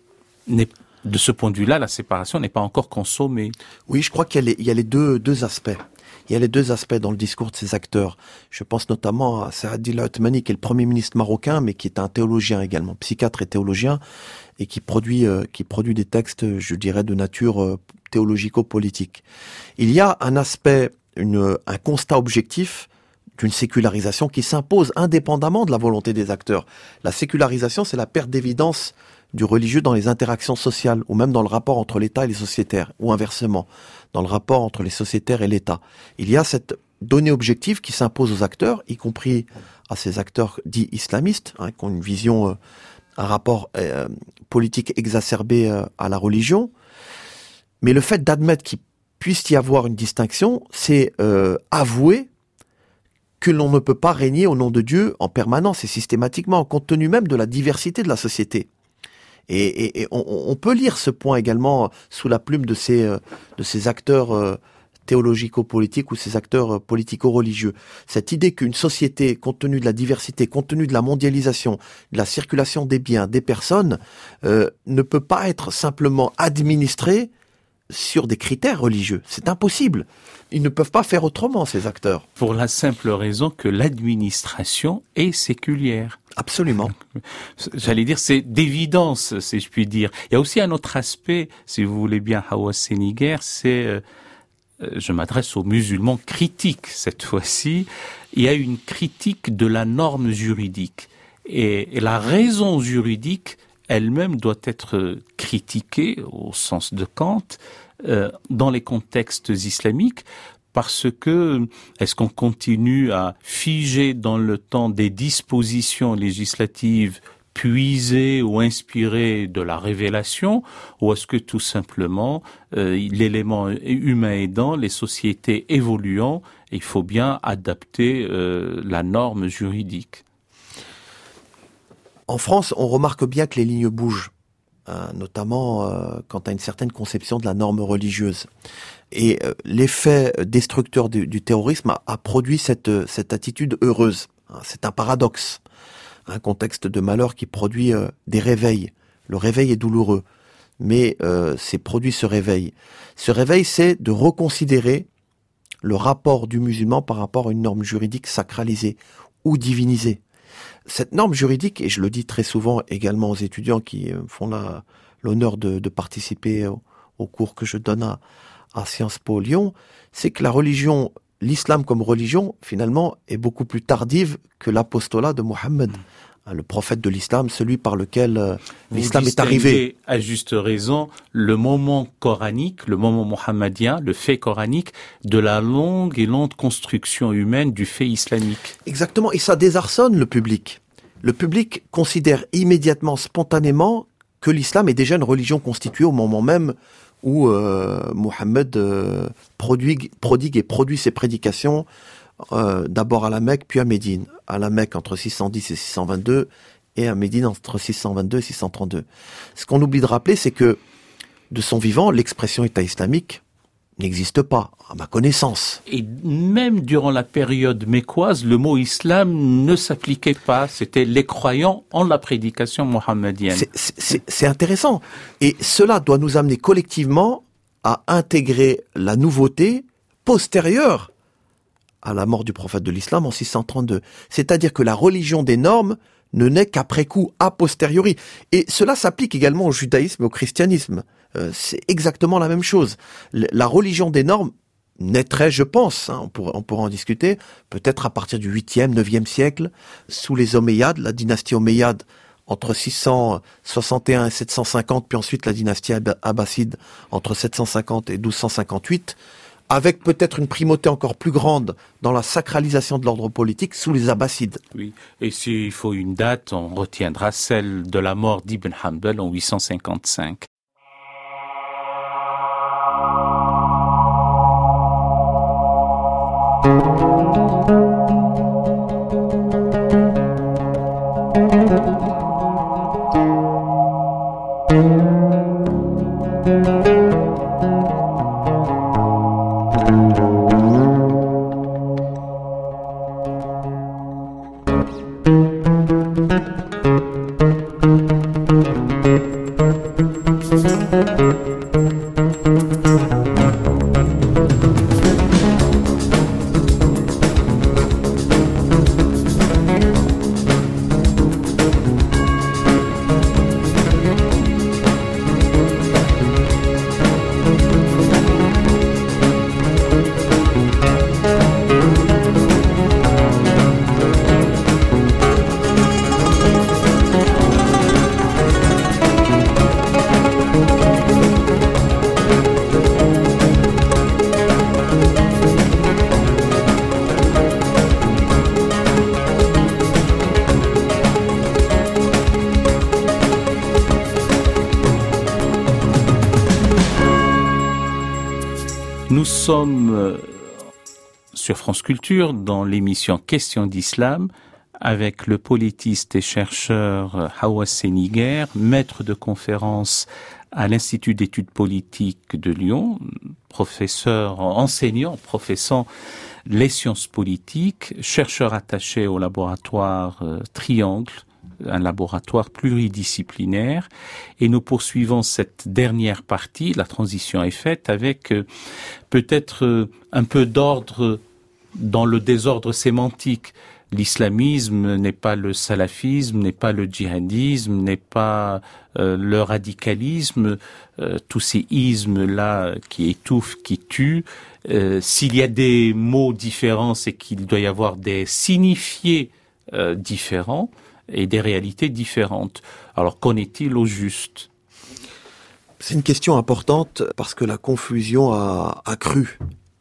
A: de ce point de vue-là, la séparation n'est pas encore consommée?
B: Oui, je crois qu'il y a les deux aspects. Il y a les deux aspects dans le discours de ces acteurs. Je pense notamment à Saadil Othmani, qui est le Premier ministre marocain, mais qui est un théologien également, psychiatre et théologien, et qui produit des textes, je dirais, de nature théologico-politique. Il y a un aspect, un constat objectif d'une sécularisation qui s'impose indépendamment de la volonté des acteurs. La sécularisation, c'est la perte d'évidence du religieux dans les interactions sociales, ou même dans le rapport entre l'État et les sociétaires, ou inversement, dans le rapport entre les sociétaires et l'État. Il y a cette donnée objective qui s'impose aux acteurs, y compris à ces acteurs dits islamistes, qui ont une vision, un rapport politique exacerbé à la religion. Mais le fait d'admettre qu'il puisse y avoir une distinction, c'est avouer que l'on ne peut pas régner au nom de Dieu en permanence et systématiquement, compte tenu même de la diversité de la société. Et on peut lire ce point également sous la plume de ces acteurs théologico-politiques ou ces acteurs politico-religieux. Cette idée qu'une société, compte tenu de la diversité, compte tenu de la mondialisation, de la circulation des biens, des personnes, ne peut pas être simplement administrée sur des critères religieux. C'est impossible. Ils ne peuvent pas faire autrement, ces acteurs.
A: Pour la simple raison que l'administration est séculière.
B: Absolument.
A: J'allais dire, c'est d'évidence, si je puis dire. Il y a aussi un autre aspect, si vous voulez bien, Hawa Séniger, c'est, je m'adresse aux musulmans critiques cette fois-ci, il y a une critique de la norme juridique. Et la raison juridique elle-même doit être critiquée, au sens de Kant, dans les contextes islamiques, parce que est-ce qu'on continue à figer dans le temps des dispositions législatives puisées ou inspirées de la révélation, ou est-ce que tout simplement, l'élément humain aidant, les sociétés évoluant, il faut bien adapter la norme juridique?
B: En France, on remarque bien que les lignes bougent, notamment quant à une certaine conception de la norme religieuse. Et l'effet destructeur du terrorisme a produit cette attitude heureuse. C'est un paradoxe, un contexte de malheur qui produit des réveils. Le réveil est douloureux, mais c'est produit ce réveil. Ce réveil, c'est de reconsidérer le rapport du musulman par rapport à une norme juridique sacralisée ou divinisée. Cette norme juridique, et je le dis très souvent également aux étudiants qui font l'honneur de participer au cours que je donne à Sciences Po Lyon, c'est que la religion, l'islam comme religion, finalement, est beaucoup plus tardive que l'apostolat de Mohammed, le prophète de l'islam, celui par lequel l'islam est arrivé.
A: À juste raison, le moment coranique, le moment mohammedien, le fait coranique, de la longue et lente construction humaine du fait islamique.
B: Exactement, et ça désarçonne le public. Le public considère immédiatement, spontanément, que l'islam est déjà une religion constituée au moment même où Mohammed prodigue et produit ses prédications d'abord à la Mecque, puis à Médine. À la Mecque entre 610 et 622, et à Médine entre 622 et 632. Ce qu'on oublie de rappeler, c'est que, de son vivant, l'expression État islamique n'existe pas, à ma connaissance.
A: Et même durant la période mécoise, le mot islam ne s'appliquait pas. C'était les croyants en la prédication mohammedienne.
B: C'est intéressant. Et cela doit nous amener collectivement à intégrer la nouveauté postérieure à la mort du prophète de l'islam en 632. C'est-à-dire que la religion des normes ne naît qu'après coup, a posteriori. Et cela s'applique également au judaïsme et au christianisme. C'est exactement la même chose. La religion des normes naîtrait, je pense, on pourra en discuter, peut-être à partir du 8e, 9e siècle, sous les Omeyyades, la dynastie Omeyyade, entre 661 et 750, puis ensuite la dynastie abbasside, entre 750 et 1258, avec peut-être une primauté encore plus grande dans la sacralisation de l'ordre politique sous les Abbassides.
A: Oui, et s'il faut une date, on retiendra celle de la mort d'Ibn Hanbal en 855. Nous sommes sur France Culture dans l'émission Questions d'Islam avec le politiste et chercheur Hawass Seniguer, maître de conférence à l'Institut d'études politiques de Lyon, professant les sciences politiques, chercheur attaché au laboratoire Triangle, un laboratoire pluridisciplinaire, et nous poursuivons cette dernière partie, la transition est faite, avec peut-être un peu d'ordre dans le désordre sémantique. L'islamisme n'est pas le salafisme, n'est pas le djihadisme, n'est pas le radicalisme, tous ces ismes-là qui étouffent, qui tuent. S'il y a des mots différents, c'est qu'il doit y avoir des signifiés différents et des réalités différentes. Alors, qu'en est-il au juste ?
B: C'est une question importante parce que la confusion a accru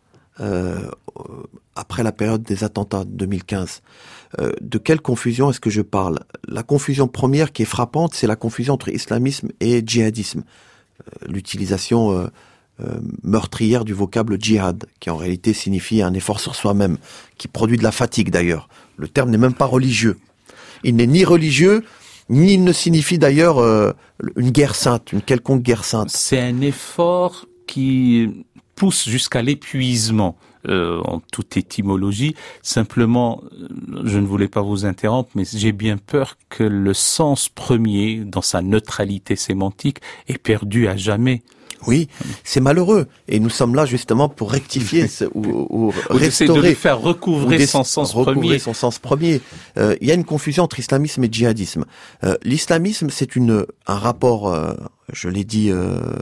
B: après la période des attentats de 2015. De quelle confusion est-ce que je parle ? La confusion première qui est frappante, c'est la confusion entre islamisme et djihadisme. L'utilisation meurtrière du vocable djihad, qui en réalité signifie un effort sur soi-même, qui produit de la fatigue d'ailleurs. Le terme n'est même pas religieux. Il n'est ni religieux, ni il ne signifie d'ailleurs une guerre sainte, une quelconque guerre sainte.
A: C'est un effort qui pousse jusqu'à l'épuisement. En toute étymologie. Simplement, je ne voulais pas vous interrompre, mais j'ai bien peur que le sens premier, dans sa neutralité sémantique, est perdu à jamais.
B: Oui, c'est malheureux. Et nous sommes là justement pour rectifier ou restaurer.
A: De le faire recouvrer son sens premier.
B: Son sens premier. Il y a une confusion entre islamisme et djihadisme. L'islamisme, c'est un rapport, je l'ai dit,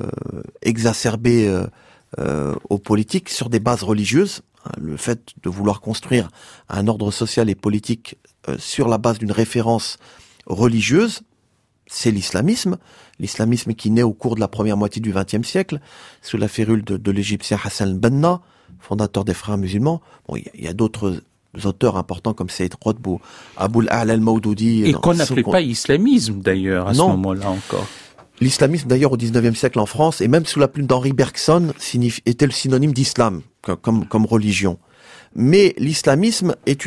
B: exacerbé aux politiques sur des bases religieuses. Le fait de vouloir construire un ordre social et politique sur la base d'une référence religieuse, c'est l'islamisme. L'islamisme qui naît au cours de la première moitié du XXe siècle, sous la férule de l'Égyptien Hassan al-Banna, fondateur des Frères musulmans. Bon, il y a d'autres auteurs importants comme Saïd Qutb ou Aboul A'la al-Mawdoudi.
A: Et qu'on n'appelait pas islamisme d'ailleurs à ce moment-là encore.
B: L'islamisme, d'ailleurs, au XIXe siècle en France, et même sous la plume d'Henri Bergson, était le synonyme d'islam, comme religion. Mais l'islamisme est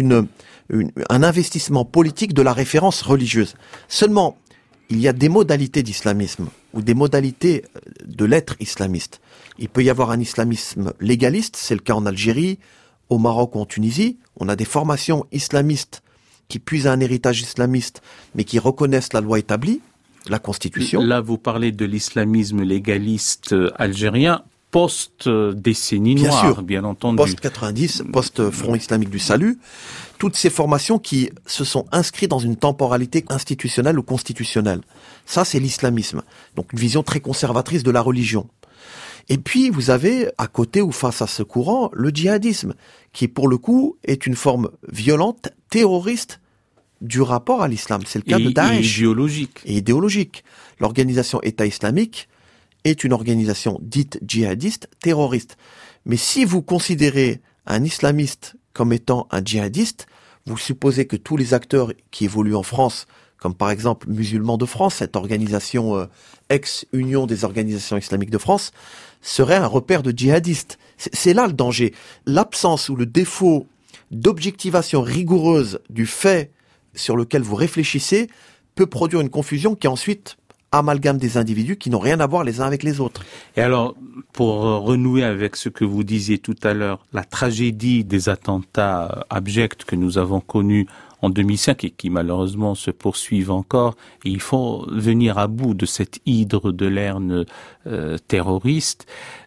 B: un investissement politique de la référence religieuse. Seulement, il y a des modalités d'islamisme, ou des modalités de l'être islamiste. Il peut y avoir un islamisme légaliste, c'est le cas en Algérie, au Maroc ou en Tunisie. On a des formations islamistes qui puisent à un héritage islamiste, mais qui reconnaissent la loi établie, la Constitution.
A: Là, vous parlez de l'islamisme légaliste algérien post-décennie noire, bien entendu.
B: Post-90, post-Front islamique du salut. Toutes ces formations qui se sont inscrites dans une temporalité institutionnelle ou constitutionnelle. Ça, c'est l'islamisme. Donc, une vision très conservatrice de la religion. Et puis, vous avez, à côté ou face à ce courant, le djihadisme, qui, pour le coup, est une forme violente, terroriste, du rapport à l'islam. C'est le cas de Daesh. Et idéologique. L'organisation État islamique est une organisation dite djihadiste, terroriste. Mais si vous considérez un islamiste comme étant un djihadiste, vous supposez que tous les acteurs qui évoluent en France, comme par exemple Musulmans de France, cette organisation ex-union des organisations islamiques de France, seraient un repère de djihadistes. C'est là le danger. L'absence ou le défaut d'objectivation rigoureuse du fait sur lequel vous réfléchissez peut produire une confusion qui ensuite amalgame des individus qui n'ont rien à voir les uns avec les autres.
A: Et alors, pour renouer avec ce que vous disiez tout à l'heure, la tragédie des attentats abjects que nous avons connus en 2005 et qui malheureusement se poursuivent encore, et il faut venir à bout de cette hydre de Lerne terroriste.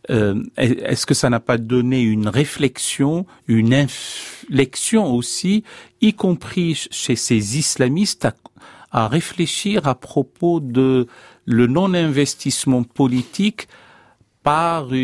A: Est-ce que ça n'a pas donné une réflexion, une inflexion aussi, y compris chez ces islamistes, à réfléchir à propos de le non-investissement politique par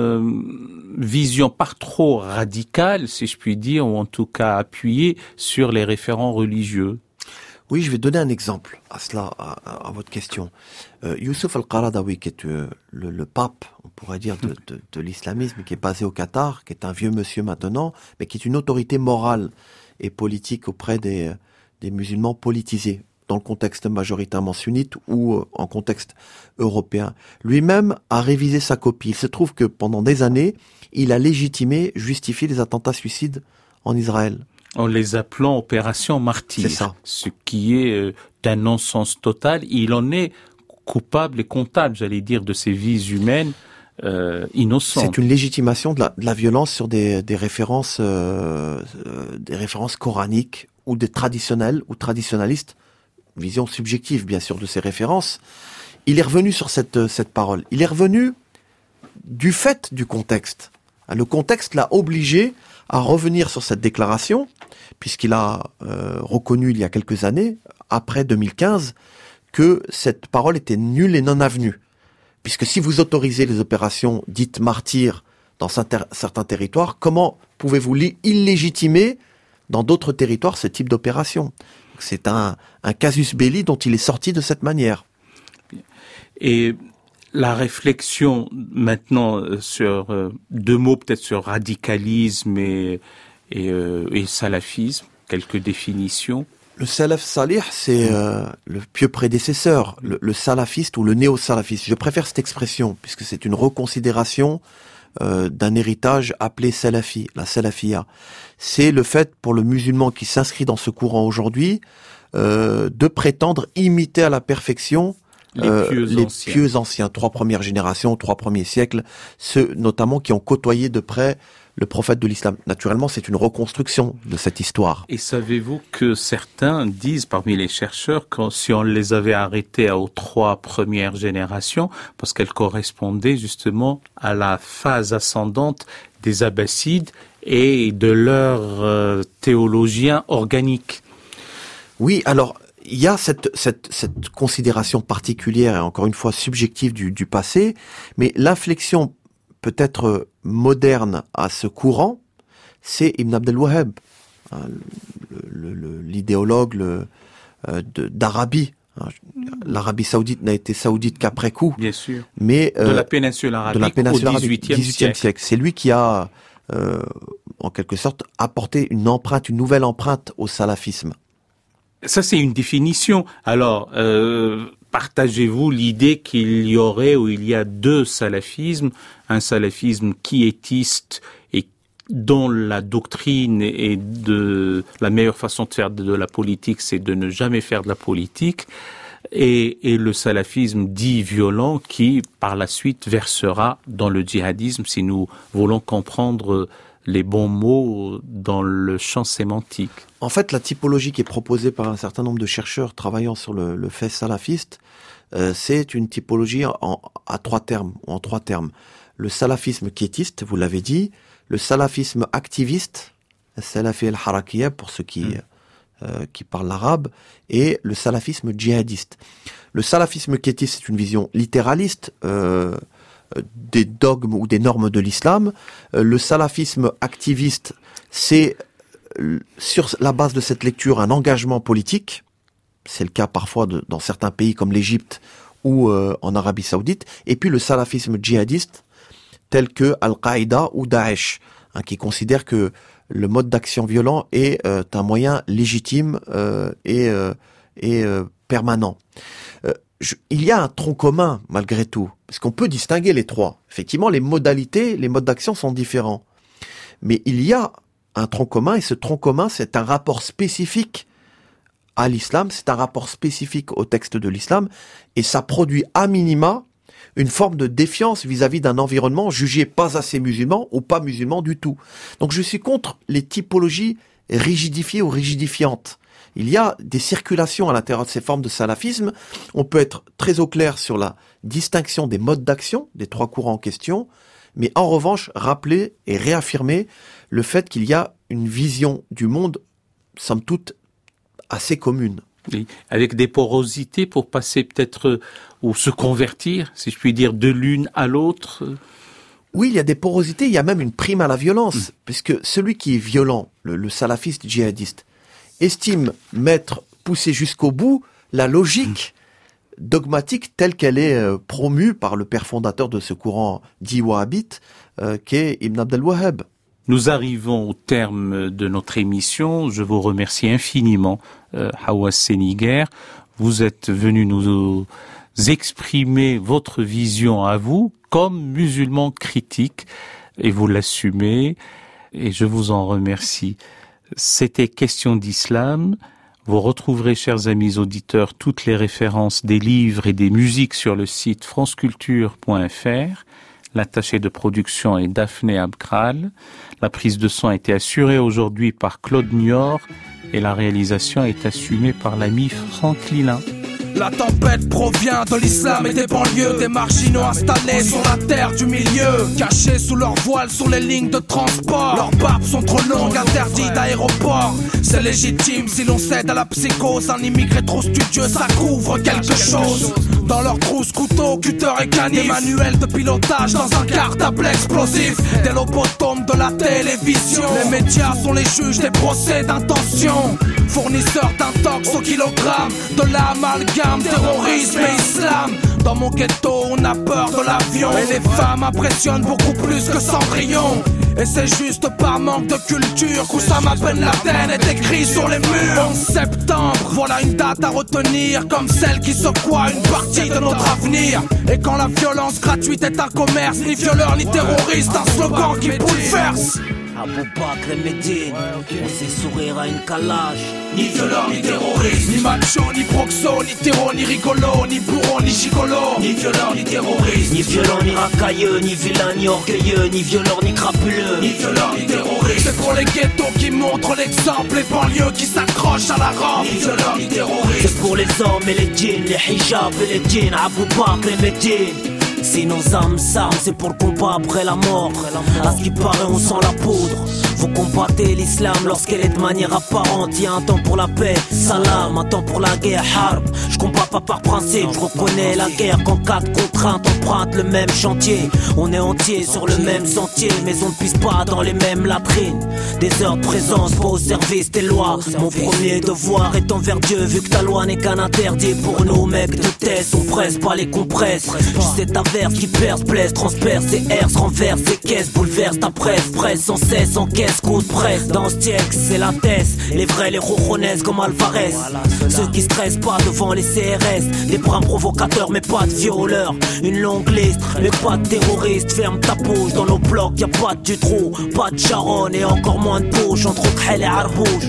A: une vision par trop radicale, si je puis dire, ou en tout cas appuyée sur les référents religieux?
B: Oui, je vais donner un exemple à cela, à votre question. Youssouf al-Qaradawi, qui est le pape, on pourrait dire, de l'islamisme, qui est basé au Qatar, qui est un vieux monsieur maintenant, mais qui est une autorité morale et politique auprès des musulmans politisés. dans le contexte majoritairement sunnite ou en contexte européen. Lui-même a révisé sa copie. Il se trouve que pendant des années, il a légitimé, justifié les attentats suicides en Israël.
A: En les appelant opérations martyrs.
B: C'est ça.
A: Ce qui est d'un non-sens total. Il en est coupable et comptable, j'allais dire, de ces vies humaines innocentes.
B: C'est une légitimation de la violence sur des références coraniques ou des traditionnels ou traditionnalistes. Vision subjective, bien sûr, de ces références. Il est revenu sur cette parole. Il est revenu du fait du contexte. Le contexte l'a obligé à revenir sur cette déclaration, puisqu'il a reconnu il y a quelques années, après 2015, que cette parole était nulle et non avenue. Puisque si vous autorisez les opérations dites martyrs dans certains territoires, comment pouvez-vous illégitimer dans d'autres territoires ce type d'opération? C'est un casus belli dont il est sorti de cette manière.
A: Et la réflexion maintenant sur deux mots peut-être sur radicalisme et salafisme, quelques définitions.
B: Le salaf salih, c'est le pieux prédécesseur, le salafiste ou le néo-salafiste. Je préfère cette expression puisque c'est une reconsidération d'un héritage appelé salafi, la salafia. C'est le fait pour le musulman qui s'inscrit dans ce courant aujourd'hui de prétendre imiter à la perfection les pieux anciens, 3 premières générations, 3 premiers siècles, ceux notamment qui ont côtoyé de près le prophète de l'islam. Naturellement, c'est une reconstruction de cette histoire.
A: Et savez-vous que certains disent, parmi les chercheurs, que si on les avait arrêtés aux 3 premières générations, parce qu'elles correspondaient justement à la phase ascendante des Abbassides et de leurs théologiens organiques.
B: Oui, alors, il y a cette considération particulière et encore une fois subjective du passé, mais l'inflexion peut-être moderne à ce courant, c'est Ibn Abdel Wahhab, l'idéologue d'Arabie. L'Arabie saoudite n'a été saoudite qu'après coup.
A: Bien sûr.
B: Mais
A: de la péninsule arabique au XVIIIe siècle.
B: C'est lui qui a, en quelque sorte, apporté une nouvelle empreinte au salafisme.
A: Ça, c'est une définition. Alors, partagez-vous l'idée qu'il y aurait ou il y a 2 salafismes, un salafisme quiétiste et dont la doctrine et de la meilleure façon de faire de la politique, c'est de ne jamais faire de la politique, et le salafisme dit violent qui, par la suite, versera dans le djihadisme si nous voulons comprendre les bons mots dans le champ sémantique.
B: En fait, la typologie qui est proposée par un certain nombre de chercheurs travaillant sur le fait salafiste, c'est une typologie en 3 termes. Le salafisme quiétiste, vous l'avez dit, le salafisme activiste, le salafi al-harakiyya pour ceux qui parlent l'arabe, et le salafisme djihadiste. Le salafisme quiétiste, c'est une vision littéraliste, des dogmes ou des normes de l'islam. Le salafisme activiste, c'est sur la base de cette lecture un engagement politique. C'est le cas parfois dans certains pays comme l'Égypte ou en Arabie Saoudite. Et puis le salafisme djihadiste, tel que Al-Qaïda ou Daesh, qui considère que le mode d'action violent est un moyen légitime et permanent. Il y a un tronc commun, malgré tout, parce qu'on peut distinguer les 3. Effectivement, les modalités, les modes d'action sont différents. Mais il y a un tronc commun, et ce tronc commun, c'est un rapport spécifique à l'islam, c'est un rapport spécifique au texte de l'islam, et ça produit à minima une forme de défiance vis-à-vis d'un environnement jugé pas assez musulman ou pas musulman du tout. Donc je suis contre les typologies rigidifiées ou rigidifiantes. Il y a des circulations à l'intérieur de ces formes de salafisme. On peut être très au clair sur la distinction des modes d'action des 3 courants en question, mais en revanche, rappeler et réaffirmer le fait qu'il y a une vision du monde, somme toute, assez commune.
A: Oui, avec des porosités pour passer peut-être ou se convertir, si je puis dire, de l'une à l'autre.
B: Oui, il y a des porosités, il y a même une prime à la violence, puisque celui qui est violent, le salafiste djihadiste, estime m'être poussé jusqu'au bout la logique dogmatique telle qu'elle est promue par le père fondateur de ce courant dit wahhabite, qu'est Ibn Abdel Wahhab.
A: Nous arrivons au terme de notre émission. Je vous remercie infiniment Hawa Seniger. Vous êtes venu nous exprimer votre vision à vous comme musulman critique et vous l'assumez et je vous en remercie. C'était Question d'Islam. Vous retrouverez, chers amis auditeurs, toutes les références des livres et des musiques sur le site franceculture.fr. L'attaché de production est Daphné Abkral. La prise de son a été assurée aujourd'hui par Claude Niort et la réalisation est assumée par l'ami Franck Lilin.
C: La tempête provient de l'islam et des banlieues, des marginaux installés sur la terre du milieu, cachés sous leur voile sur les lignes de transport. Leurs barbes sont trop longues, interdites d'aéroport. C'est légitime si l'on cède à la psychose. Un immigré trop studieux, ça couvre quelque chose. Dans leur trousse, couteau, cutter et canif, des manuels de pilotage dans un cartable explosif, des lobotomes de la télévision. Les médias sont les juges des procès d'intention, fournisseurs d'intox au kilogramme, de l'amalgame, terrorisme et islam. Dans mon ghetto, on a peur de l'avion, et les femmes impressionnent beaucoup plus que Cendrillon. Et c'est juste par manque de culture qu'Oussama Ben Laden est écrit sur les murs. 11 septembre, voilà une date à retenir, comme celle qui secoua une partie de notre avenir. Et quand la violence gratuite est un commerce, ni violeur ni terroriste, un slogan qui bouleverse.
D: Abou Bakr et Médine, on sait sourire à une calage.
C: Ni violeur ni terroriste, ni macho, ni proxo, ni terreau, ni rigolo, ni bourreau, ni gigolo. Ni violeur ni terroriste,
D: ni violent ni racailleux, ni vilain ni orgueilleux, ni violeur ni crapuleux.
C: Ni violeur ni terroriste, c'est pour les ghettos qui montrent l'exemple, les banlieues qui s'accrochent à la rampe. Ni violeur ni terroriste,
D: c'est pour les hommes et les djinns, les hijabs et les djinns. Abou Bakr et Médine. Si nos âmes s'arment, c'est pour le combat après la mort. À ce qui paraît, on sent la poudre. Vous combattez l'islam lorsqu'elle est de manière apparente. Il y a un temps pour la paix, salam, un temps pour la guerre, harb. Je combats pas par principe, je reconnais la guerre quand 4 contraintes empruntent le même chantier. On est entier sur le même sentier, mais on ne pisse pas dans les mêmes latrines. Des heures de présence, pas au service des lois. Mon premier devoir est envers Dieu, vu que ta loi n'est qu'un interdit pour nous, mecs de test. On presse pas les compresses. Puis c'est verse qui perce, blesse, transperce, et herse, renverse, et caisse, bouleverse ta presse, presse sans cesse, en caisse, coup de presse. Dans ce texte, c'est la thèse, les vrais, les rojonaises comme Alvarez. Ceux qui stressent pas devant les CRS, des bras provocateurs mais pas de violeurs. Une longue liste, mais pas de terroristes. Ferme ta bouche, dans nos blocs y'a pas de Dutroux, pas de Charonne et encore moins de bouche entre Khel et Arbouche.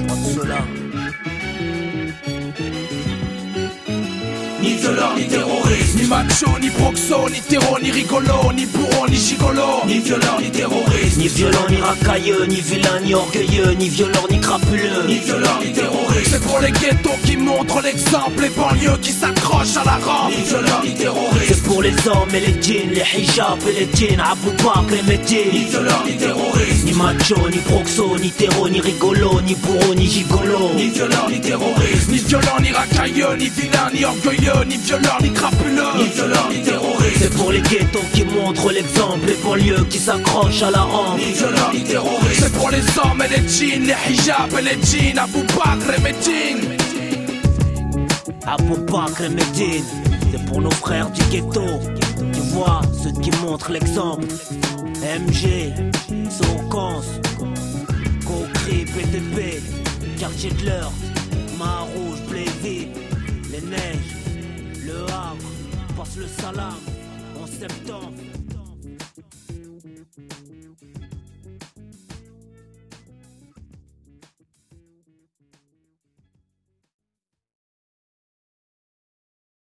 C: Ni violeur ni terroriste, ni macho, ni proxo, ni terreau, ni rigolo, ni bourreau, ni gigolo. Ni violeur ni terroriste,
D: ni violent ni racailleux, ni vilain ni orgueilleux, ni violeur ni crapuleux.
C: Ni violeur ni terroriste, c'est pour les ghettos qui montrent l'exemple, les banlieues qui s'accrochent à la rampe. Ni violeur ni terroriste,
D: c'est pour les hommes et les djinns, les hijabs et les djinns. Abou Bakr et Médine.
C: Ni violeur ni terroriste,
D: ni macho, ni proxo, ni terreau, ni rigolo, ni bourreau, ni gigolo.
C: Ni violeur ni terroriste, ni violent ni racailleux, ni vilain ni orgueilleux, ni violeur ni crapuleux, ni violeur ni terroriste.
D: C'est pour les ghettos qui montrent l'exemple, les banlieues qui s'accrochent à la rampe.
C: Ni violeur ni terroriste, c'est pour les hommes et les djinns, les hijabs et les djinns. Abou Bakr et Médine.
D: Abou Bakr et Médine, c'est pour nos frères du ghetto. Tu vois, ceux qui montrent l'exemple. MG, Sokans, Kokri, PTP, Quartier de l'Heure, Marouge, Bléville, les Neiges, Le Havre, passe le salam en septembre.